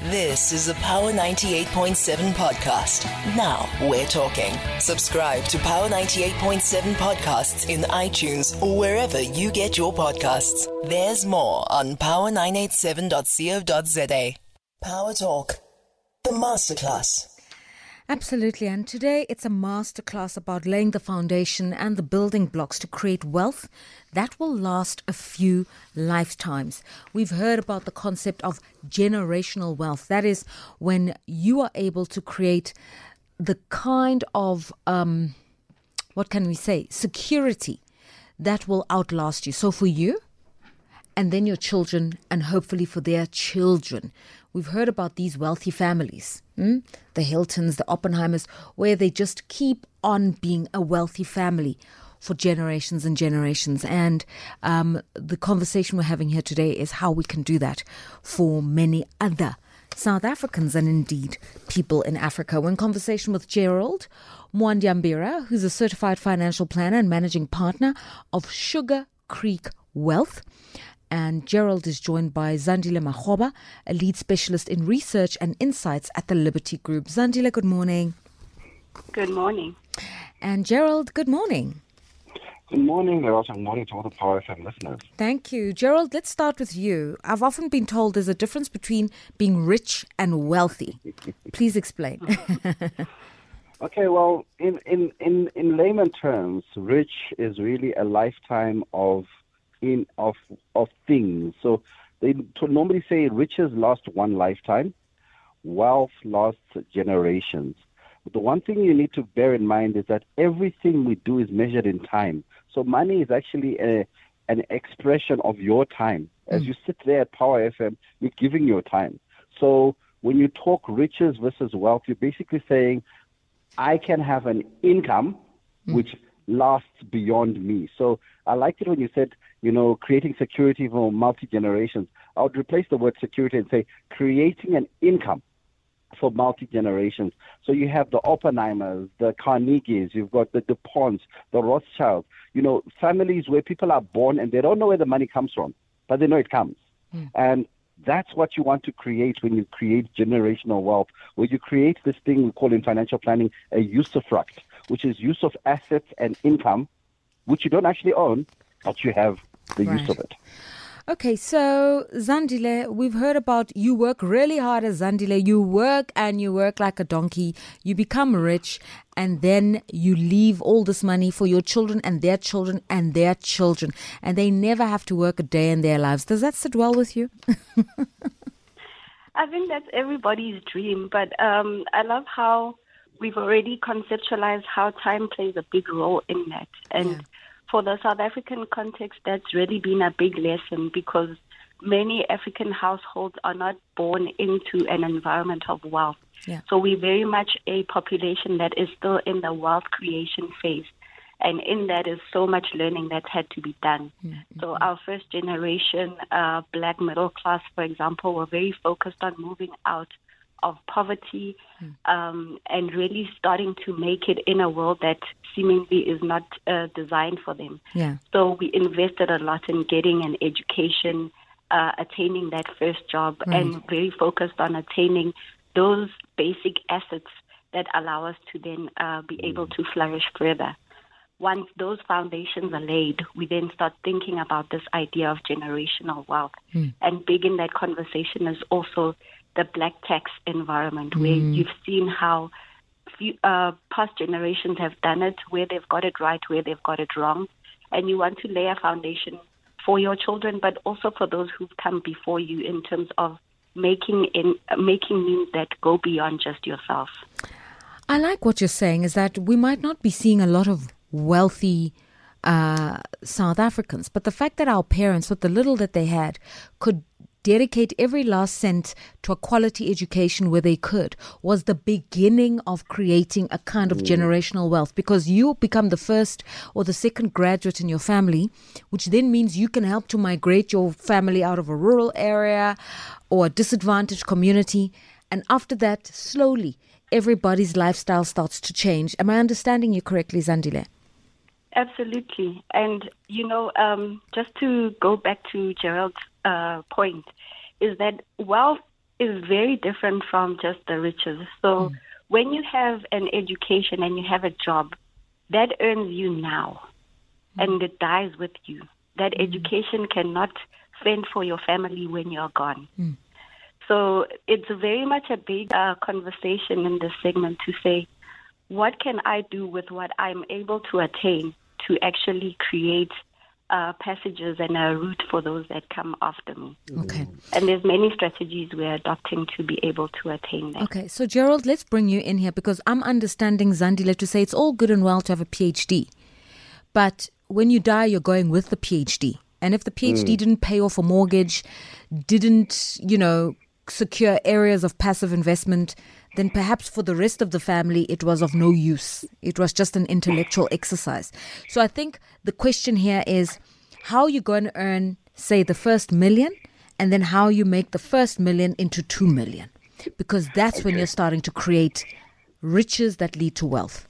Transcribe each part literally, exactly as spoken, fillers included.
This is a Power ninety-eight point seven podcast. Now we're talking. Subscribe to Power ninety-eight point seven podcasts in iTunes or wherever you get your podcasts. There's more on power nine eight seven dot co dot za. Power Talk, the masterclass. Absolutely, and today it's a masterclass about laying the foundation and the building blocks to create wealth that will last a few lifetimes. We've heard about the concept of generational wealth. That is when you are able to create the kind of, um, what can we say, security that will outlast you. So for you, and then your children, and hopefully for their children. We've heard about these wealthy families, hmm? the Hiltons, the Oppenheimers, where they just keep on being a wealthy family for generations and generations. And um, the conversation we're having here today is how we can do that for many other South Africans and indeed people in Africa. We're in conversation with Gerald Mwandiambira, who's a certified financial planner and managing partner of Sugar Creek Wealth. And Gerald is joined by Zandile Makgoba, a lead specialist in research and insights at the Liberty Group. Zandile, good morning. Good morning. And Gerald, good morning. Good morning, Leroy. Good morning to all the Power F M listeners. Thank you. Gerald, let's start with you. I've often been told there's a difference between being rich and wealthy. Please explain. Okay, well, in, in, in, in layman terms, rich is really a lifetime of in of of things. So they to normally say riches last one lifetime, wealth lasts generations. But the one thing you need to bear in mind is that everything we do is measured in time. So money is actually a, an expression of your time. As mm. you sit there at Power F M, you're giving your time. So when you talk riches versus wealth, you're basically saying, I can have an income mm. which lasts beyond me. So I liked it when you said, you know, creating security for multi-generations. I would replace the word security and say creating an income for multi-generations. So you have the Oppenheimers, the Carnegies, you've got the DuPonts, the Rothschilds, you know, families where people are born and they don't know where the money comes from, but they know it comes. Mm. And that's what you want to create when you create generational wealth, where you create this thing we call in financial planning a usufruct, which is use of assets and income, which you don't actually own, but you have the right. use of it. Okay, so Zandile, we've heard about you work really hard as Zandile. You work and you work like a donkey. You become rich and then you leave all this money for your children and their children and their children. And they never have to work a day in their lives. Does that sit well with you? I think that's everybody's dream. But um, I love how we've already conceptualized how time plays a big role in that. And yeah. for the South African context, that's really been a big lesson because many African households are not born into an environment of wealth. Yeah. So we're very much a population that is still in the wealth creation phase. And in that is so much learning that had to be done. Mm-hmm. So our first generation, uh, black middle class, for example, were very focused on moving out of poverty um, and really starting to make it in a world that seemingly is not uh, designed for them. Yeah. So we invested a lot in getting an education, uh, attaining that first job, right. and very focused on attaining those basic assets that allow us to then uh, be able to flourish further. Once those foundations are laid, we then start thinking about this idea of generational wealth. Mm. And big in that conversation is also the black tax environment, mm. where you've seen how few, uh, past generations have done it, where they've got it right, where they've got it wrong. And you want to lay a foundation for your children, but also for those who've come before you in terms of making in, uh, making means that go beyond just yourself. I like what you're saying is that we might not be seeing a lot of wealthy uh, South Africans, but the fact that our parents, with the little that they had, could dedicate every last cent to a quality education where they could was the beginning of creating a kind of generational wealth, because you become the first or the second graduate in your family, which then means you can help to migrate your family out of a rural area or a disadvantaged community. And after that, slowly, everybody's lifestyle starts to change. Am I understanding you correctly, Zandile? Absolutely. And, you know, um, just to go back to Gerald's uh, point, is that wealth is very different from just the riches. So mm. when you have an education and you have a job, that earns you now mm. and it dies with you. That mm. education cannot fend for your family when you're gone. Mm. So it's very much a big uh, conversation in this segment to say, what can I do with what I'm able to attain to actually create uh, passages and a route for those that come after me? Okay. And there's many strategies we're adopting to be able to attain that. Okay, so Gerald, let's bring you in here because I'm understanding Zandile to say it's all good and well to have a PhD, but when you die, you're going with the PhD. And if the PhD mm. didn't pay off a mortgage, didn't, you know, secure areas of passive investment, then perhaps for the rest of the family, it was of no use. It was just an intellectual exercise. So I think the question here is how you're going to earn, say, the first million, and then how you make the first million into two million. Because that's okay. when you're starting to create riches that lead to wealth.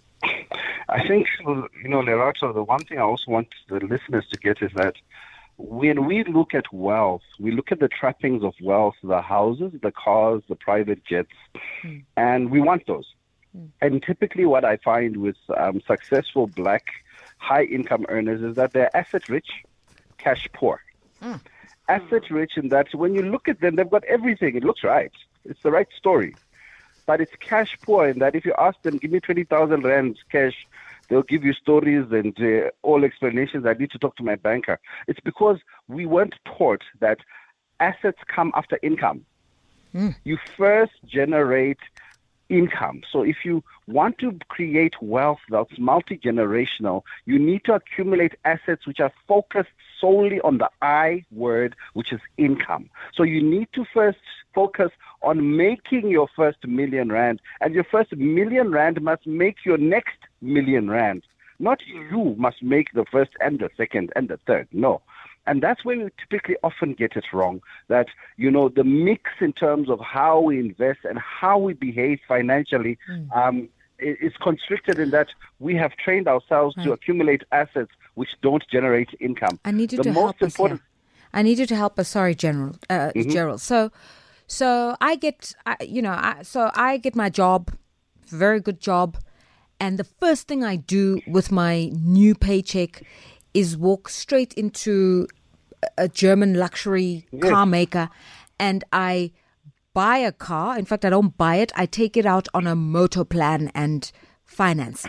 I think, you know, Lerato, the one thing I also want the listeners to get is that when we look at wealth, we look at the trappings of wealth, the houses, the cars, the private jets, mm. and we want those. Mm. And typically what I find with um, successful black high-income earners is that they're asset-rich, cash-poor. Mm. Asset-rich in that when you look at them, they've got everything. It looks right. It's the right story. But it's cash-poor in that if you ask them, give me twenty thousand rands cash, they'll give you stories and uh, all explanations. I need to talk to my banker. It's because we weren't taught that assets come after income. Mm. You first generate income. So if you want to create wealth that's multi-generational, you need to accumulate assets which are focused solely on the I word, which is income. So you need to first focus on making your first million rand, and your first million rand must make your next million rand. Not you must make the first and the second and the third. No. And that's where we typically often get it wrong, that, you know, the mix in terms of how we invest and how we behave financially mm. um, is constricted in that we have trained ourselves right. to accumulate assets which don't generate income. I need you the to most help important... us here. I need you to help us. Sorry, General, uh, mm-hmm. Gerald. So, so I get, I, you know, I, so I get my job, very good job, and the first thing I do with my new paycheck is walk straight into a German luxury yes. car maker, and I buy a car. In fact, I don't buy it. I take it out on a motor plan and financing.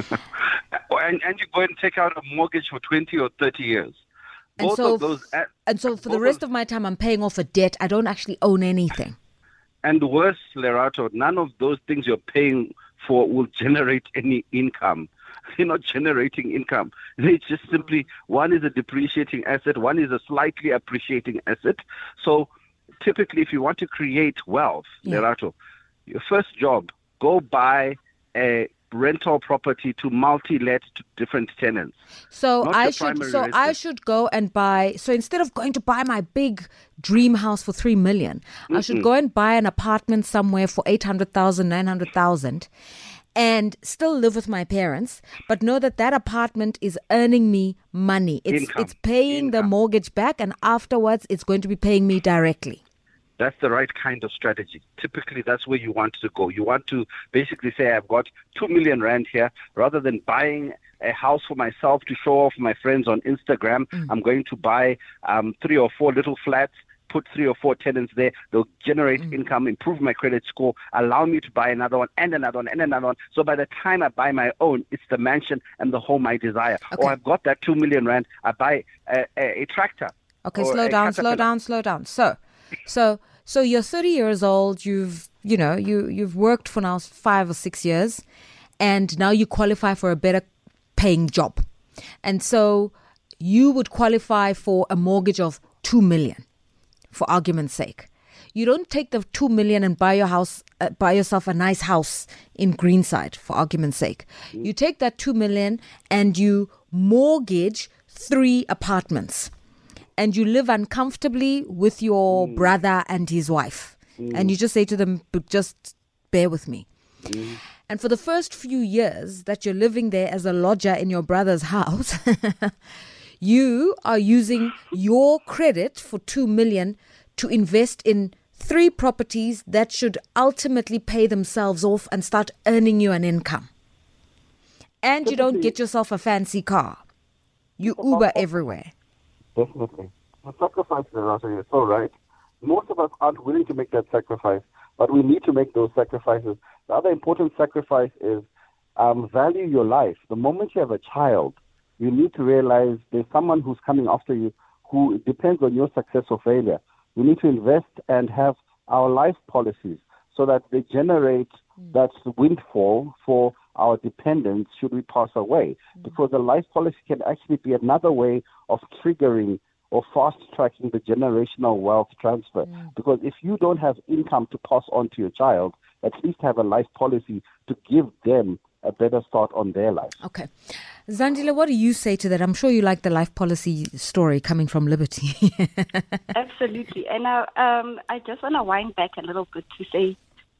and, and you go and take out a mortgage for twenty or thirty years. And Both so, of those, uh, and so for the rest of my time, I'm paying off a debt. I don't actually own anything. And worse, Lerato, none of those things you're paying for will generate any income. They're not generating income. It's just simply, one is a depreciating asset, one is a slightly appreciating asset. So typically, if you want to create wealth, yeah. Lerato, your first job, go buy a rental property to multi-let to different tenants. So I should so residence. I should go and buy, so instead of going to buy my big dream house for three million, mm-hmm. I should go and buy an apartment somewhere for eight hundred thousand, nine hundred thousand, and still live with my parents, but know that that apartment is earning me money. It's Income. it's paying Income. the mortgage back, and afterwards it's going to be paying me directly. That's the right kind of strategy. Typically, that's where you want to go. You want to basically say, I've got two million rand here, rather than buying a house for myself to show off my friends on Instagram. Mm. I'm going to buy um, three or four little flats, put three or four tenants there. They'll generate mm. income, improve my credit score, allow me to buy another one and another one and another one. So by the time I buy my own, it's the mansion and the home I desire. Okay. Or I've got that two million rand, I buy a, a, a tractor. Okay, slow down, slow down, slow down. So, so, so you're thirty years old. You've, you know, you you've worked for now five or six years, and now you qualify for a better paying job, and so you would qualify for a mortgage of two million. For argument's sake, you don't take the two million and buy your house, uh, buy yourself a nice house in Greenside. For argument's sake, you take that two million and you mortgage three apartments, and you live uncomfortably with your mm. brother and his wife, mm. and you just say to them, "Just bear with me." Mm. And for the first few years that you're living there as a lodger in your brother's house, you are using your credit for two million to invest in three properties that should ultimately pay themselves off and start earning you an income. And you don't get yourself a fancy car. You Uber everywhere. Definitely. The sacrifice is so right. Most of us aren't willing to make that sacrifice, but we need to make those sacrifices. The other important sacrifice is um, value your life. The moment you have a child, you need to realize there's someone who's coming after you who depends on your success or failure. We need to invest and have our life policies so that they generate mm. that windfall for our dependents should we pass away. Mm. Because a life policy can actually be another way of triggering or fast-tracking the generational wealth transfer. Mm. Because if you don't have income to pass on to your child, at least have a life policy to give them a better start on their life. Okay. Zandile, what do you say to that? I'm sure you like the life policy story coming from Liberty. Absolutely. And I, um, I just want to wind back a little bit to say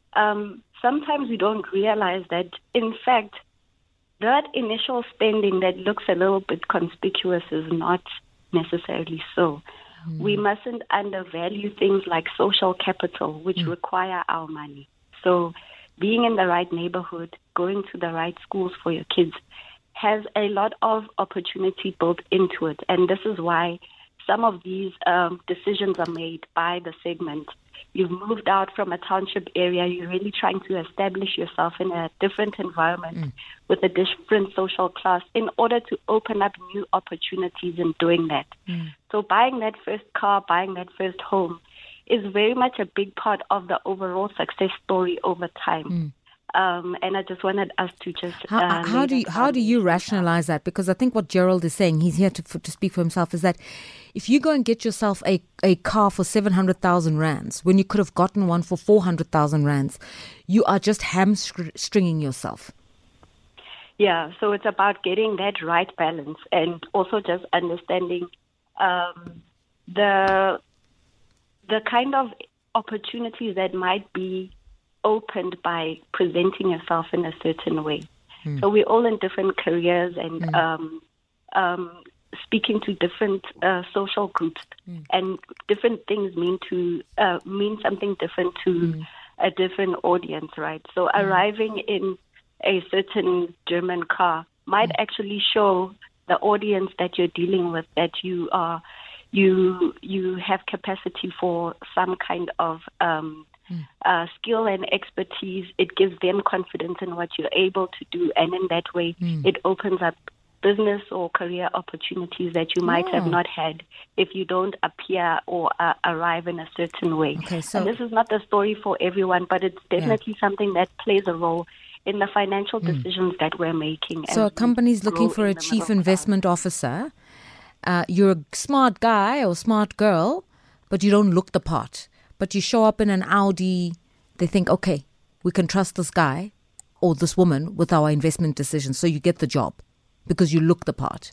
um, sometimes we don't realize that, in fact, that initial spending that looks a little bit conspicuous is not necessarily so. Mm. We mustn't undervalue things like social capital, which mm. require our money. So being in the right neighborhood, going to the right schools for your kids has a lot of opportunity built into it. And this is why some of these um, decisions are made by the segment. You've moved out from a township area. You're really trying to establish yourself in a different environment mm. with a different social class in order to open up new opportunities in doing that. Mm. So buying that first car, buying that first home is very much a big part of the overall success story over time. Mm. Um, and I just wanted us to just... How, uh, how do you, how do you rationalize that? Because I think what Gerald is saying, he's here to, for, to speak for himself, is that if you go and get yourself a, a car for seven hundred thousand rands, when you could have gotten one for four hundred thousand rands, you are just hamstringing yourself. Yeah, so it's about getting that right balance and also just understanding um, the the kind of opportunities that might be opened by presenting yourself in a certain way. Mm. So we're all in different careers and mm. um, um, speaking to different uh, social groups, mm. and different things mean to uh, mean something different to mm. a different audience, right? So mm. arriving in a certain German car might mm. actually show the audience that you're dealing with that you are you you have capacity for some kind of um, mm. uh, skill and expertise. It gives them confidence in what you're able to do, and in that way, mm. it opens up business or career opportunities that you might oh. have not had if you don't appear or uh, arrive in a certain way. Okay, so and this is not the story for everyone, but it's definitely yeah. something that plays a role in the financial decisions mm. that we're making. So a company's looking for a chief investment officer. Uh, you're a smart guy or smart girl, but you don't look the part. But you show up in an Audi, they think, okay, we can trust this guy or this woman with our investment decisions. So you get the job because you look the part.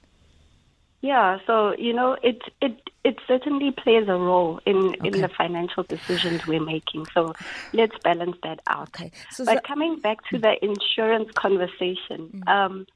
Yeah, so, you know, it it it certainly plays a role in, okay. in the financial decisions we're making. So let's balance that out. Okay. So, but so, coming back to the insurance conversation, mm. um,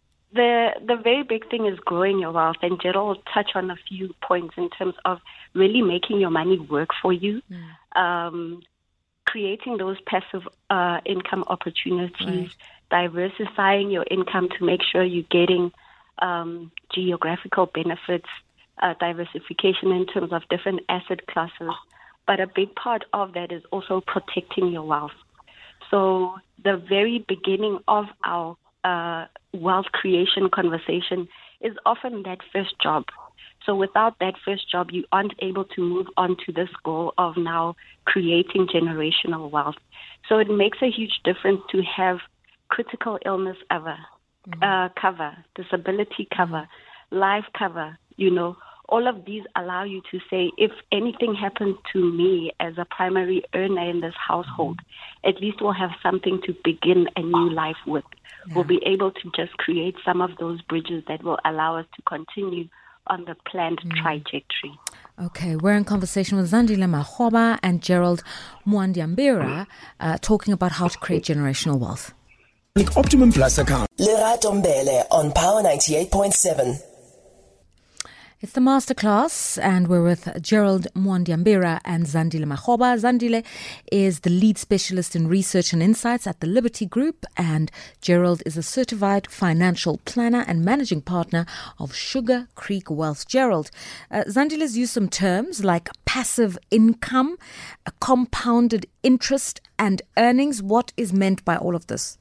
the the very big thing is growing your wealth. And Gerald will touch on a few points in terms of really making your money work for you, mm. um, creating those passive uh, income opportunities, right. diversifying your income to make sure you're getting Um, geographical benefits, uh, diversification in terms of different asset classes. But a big part of that is also protecting your wealth. So the very beginning of our uh, wealth creation conversation is often that first job. So without that first job, you aren't able to move on to this goal of now creating generational wealth. So it makes a huge difference to have critical illness ever. Uh, cover, disability cover, life cover, you know, all of these allow you to say, if anything happens to me as a primary earner in this household, at least we'll have something to begin a new life with. Yeah. We'll be able to just create some of those bridges that will allow us to continue on the planned mm. trajectory. Okay, we're in conversation with Zandile Makgoba and Gerald Muandiambira, uh, talking about how to create generational wealth. Optimum Plus account. Lerato Mbele on Power ninety-eight point seven. It's the masterclass, and we're with Gerald Mwandiambira and Zandile Makgoba. Zandile is the lead specialist in research and insights at the Liberty Group, and Gerald is a certified financial planner and managing partner of Sugar Creek Wealth. Gerald, uh, Zandile's used some terms like passive income, a compounded interest, and earnings. What is meant by all of this?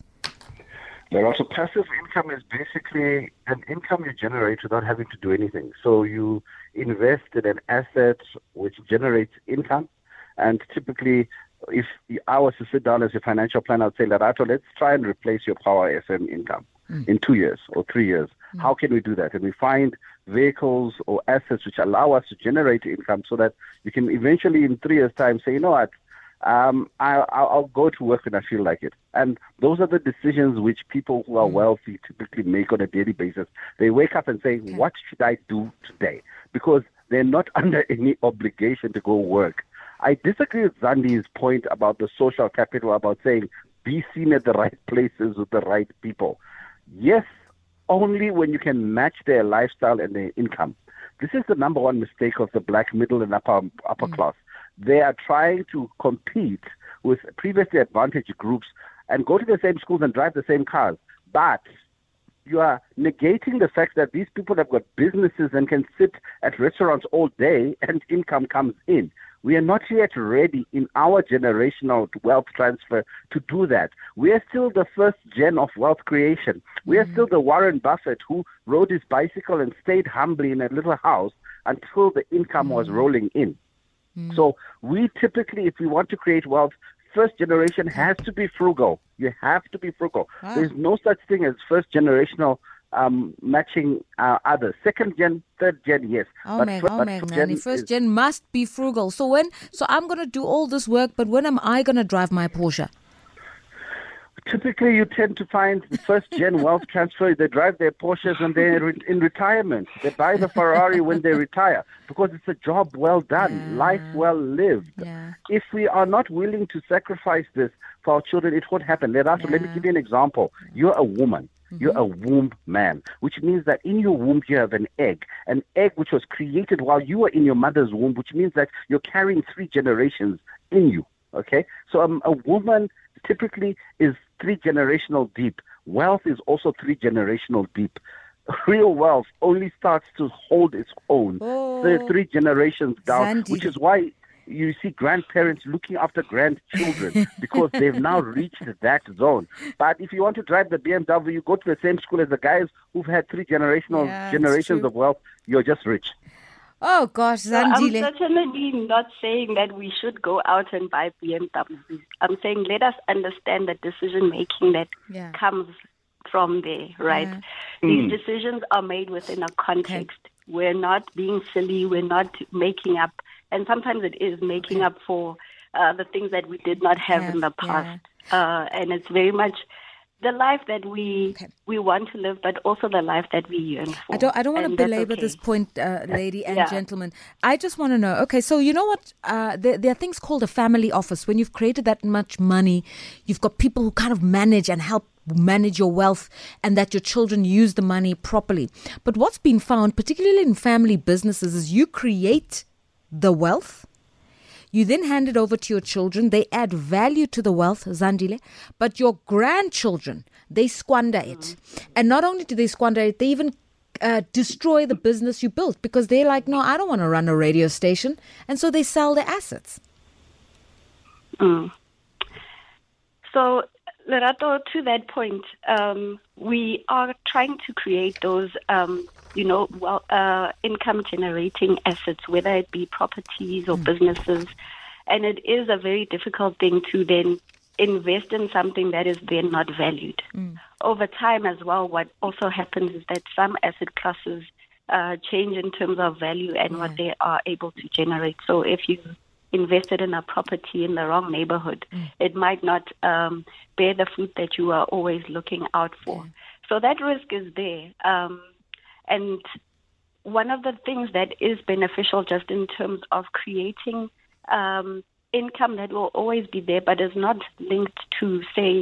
Well, also passive income is basically an income you generate without having to do anything. So you invest in an asset which generates income, and typically, if I was to sit down as a financial planner, I'd say, Lerato, let's try and replace your Power F M income mm. in two years or three years. Mm. How can we do that? And we find vehicles or assets which allow us to generate income so that you can eventually, in three years' time, say, you know what, Um, I, I'll go to work when I feel like it. And those are the decisions which people who are wealthy typically make on a daily basis. They wake up and say, okay, what should I do today? Because they're not under any obligation to go work. I disagree with Zandi's point about the social capital, about saying be seen at the right places with the right people. Yes, only when you can match their lifestyle and their income. This is the number one mistake of the black middle and upper, upper mm. class. They are trying to compete with previously advantaged groups and go to the same schools and drive the same cars. But you are negating the fact that these people have got businesses and can sit at restaurants all day and income comes in. We are not yet ready in our generational wealth transfer to do that. We are still the first gen of wealth creation. We are mm-hmm. still the Warren Buffett who rode his bicycle and stayed humbly in a little house until the income mm-hmm. was rolling in. So we typically, if we want to create wealth, first generation has to be frugal. You have to be frugal. Wow. There's no such thing as first generational um, matching uh, others. Second gen, third gen, yes. Oh, but man, first, oh, man, Nani. First is, gen must be frugal. So when, so I'm going to do all this work, but when am I going to drive my Porsche? Typically, you tend to find the first-gen wealth transfer, they drive their Porsches and they're re- in retirement. They buy the Ferrari when they retire because it's a job well done, yeah. life well lived. Yeah. If we are not willing to sacrifice this for our children, it won't happen. Let, us, yeah. let me give you an example. You're a woman. Mm-hmm. You're a womb man, which means that in your womb you have an egg, an egg which was created while you were in your mother's womb, which means that you're carrying three generations in you. Okay? So um, a woman typically is three generational deep. Wealth is also three generational deep. Real wealth only starts to hold its own oh, th- three generations down, Zandy. Which is why you see grandparents looking after grandchildren because they've now reached that zone. But if you want to drive the B M W, you go to the same school as the guys who've had three generational yeah, generations of wealth, you're just rich. Oh, gosh, Zandile. I'm certainly not saying that we should go out and buy B M Ws. I'm saying let us understand the decision-making that yeah. comes from there, right? Yeah. These mm. decisions are made within a context. Okay. We're not being silly. We're not making up. And sometimes it is making okay. up for uh, the things that we did not have yeah. in the past. Yeah. Uh, and it's very much the life that we okay. we want to live, but also the life that we yearn for. I don't I don't want and to belabor okay. this point, uh, lady and yeah. gentlemen. I just want to know, okay, so you know what? Uh, there, there are things called a family office. When you've created that much money, you've got people who kind of manage and help manage your wealth and that your children use the money properly. But what's been found, particularly in family businesses, is you create the wealth. You then hand it over to your children. They add value to the wealth, Zandile, but your grandchildren, they squander it. And not only do they squander it, they even uh, destroy the business you built because they're like, no, I don't want to run a radio station. And so they sell their assets. Mm. So, Lerato, to that point, um, we are trying to create those um, you know, well, uh, income-generating assets, whether it be properties or mm. businesses. And it is a very difficult thing to then invest in something that is then not valued. Mm. Over time as well, what also happens is that some asset classes uh, change in terms of value and yeah. what they are able to generate. So if you invested in a property in the wrong neighborhood, mm. it might not um, bear the fruit that you are always looking out for. Yeah. So that risk is there. Um, And one of the things that is beneficial just in terms of creating um, income that will always be there but is not linked to, say,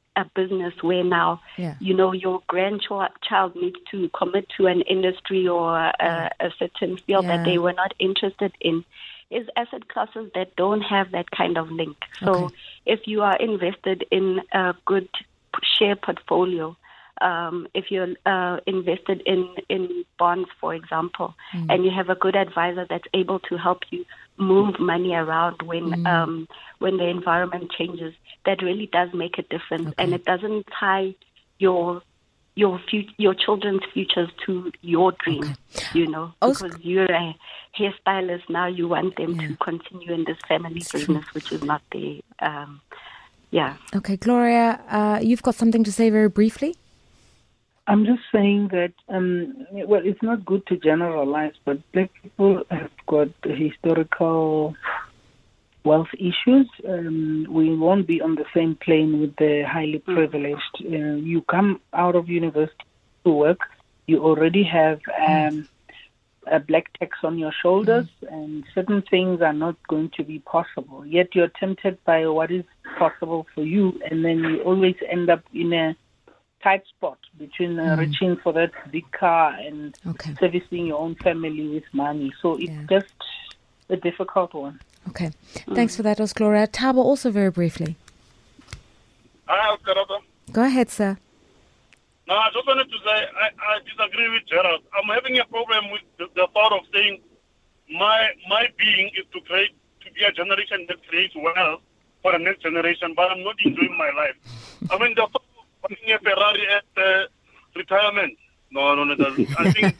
a business where now, yeah. you know, your grandchild needs to commit to an industry or a, yeah. a certain field yeah. that they were not interested in, is asset classes that don't have that kind of link. So okay. if you are invested in a good share portfolio, Um, if you're uh, invested in, in bonds, for example, mm. and you have a good advisor that's able to help you move money around when mm. um, when the environment changes, that really does make a difference, okay. and it doesn't tie your your fut- your children's futures to your dream, okay. you know, Osc- because you're a hairstylist now, you want them yeah. to continue in this family it's business, true. which is not the, um, yeah. Okay, Gloria, uh, you've got something to say very briefly? I'm just saying that, um, well, it's not good to generalize, but black people have got historical wealth issues. Um, we won't be on the same plane with the highly privileged. Uh, you come out of university to work, you already have um, a black tax on your shoulders, mm. and certain things are not going to be possible. Yet you're tempted by what is possible for you, and then you always end up in a tight spot between uh, mm. reaching for that big car and okay. servicing your own family with money. So it's yeah. just a difficult one. Okay. Mm. Thanks for that, Gloria. Thabo, also very briefly. Hi, Oscar. Go ahead, sir. No, I just wanted to say I, I disagree with Gerald. I'm having a problem with the, the thought of saying my my being is to create to be a generation that creates wealth for the next generation, but I'm not enjoying my life. I mean, the thought of buying a Ferrari at uh, retirement. No, no, no, it doesn't. I think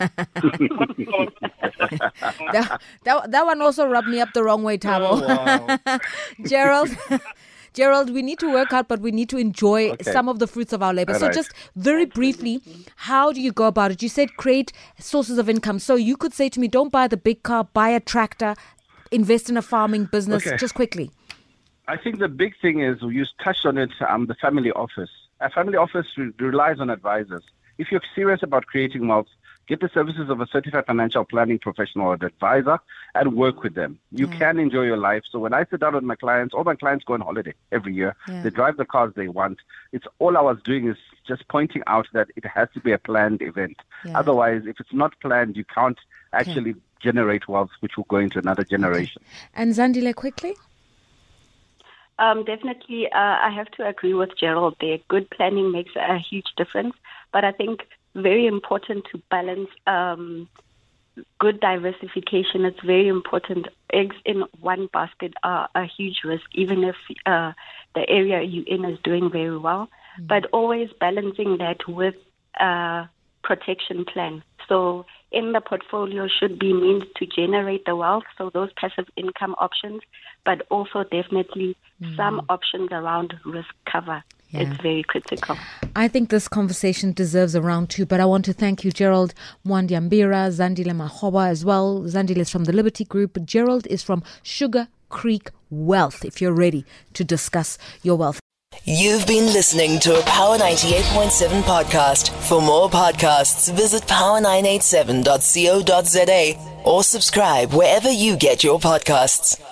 that, that, that one also rubbed me up the wrong way, Thabo. Oh, wow. Gerald, Gerald, we need to work out, but we need to enjoy okay. some of the fruits of our labor. All so right. just very briefly, how do you go about it? You said create sources of income. So you could say to me, don't buy the big car, buy a tractor, invest in a farming business, okay. just quickly. I think the big thing is, you touched on it, um, the family office. A family office re- relies on advisors. If you're serious about creating wealth, get the services of a certified financial planning professional or advisor and work with them. You yeah. can enjoy your life. So when I sit down with my clients, all my clients go on holiday every year. Yeah. They drive the cars they want. It's all I was doing is just pointing out that it has to be a planned event. Yeah. Otherwise, if it's not planned, you can't actually okay. generate wealth, which will go into another generation. Okay. And Zandile, quickly? Um, definitely, uh, I have to agree with Gerald there. Good planning makes a huge difference. But I think very important to balance um, good diversification. It's very important. Eggs in one basket are a huge risk, even if uh, the area you're in is doing very well. Mm-hmm. But always balancing that with a protection plan. So in the portfolio should be means to generate the wealth, so those passive income options, but also definitely mm. some options around risk cover. Yeah. It's very critical. I think this conversation deserves a round two, but I want to thank you, Gerald Mwandiambira, Zandile Makgoba as well. Zandile is from the Liberty Group. Gerald is from Sugar Creek Wealth, if you're ready to discuss your wealth. You've been listening to a Power ninety-eight point seven podcast. For more podcasts, visit power nine eight seven dot co dot za or subscribe wherever you get your podcasts.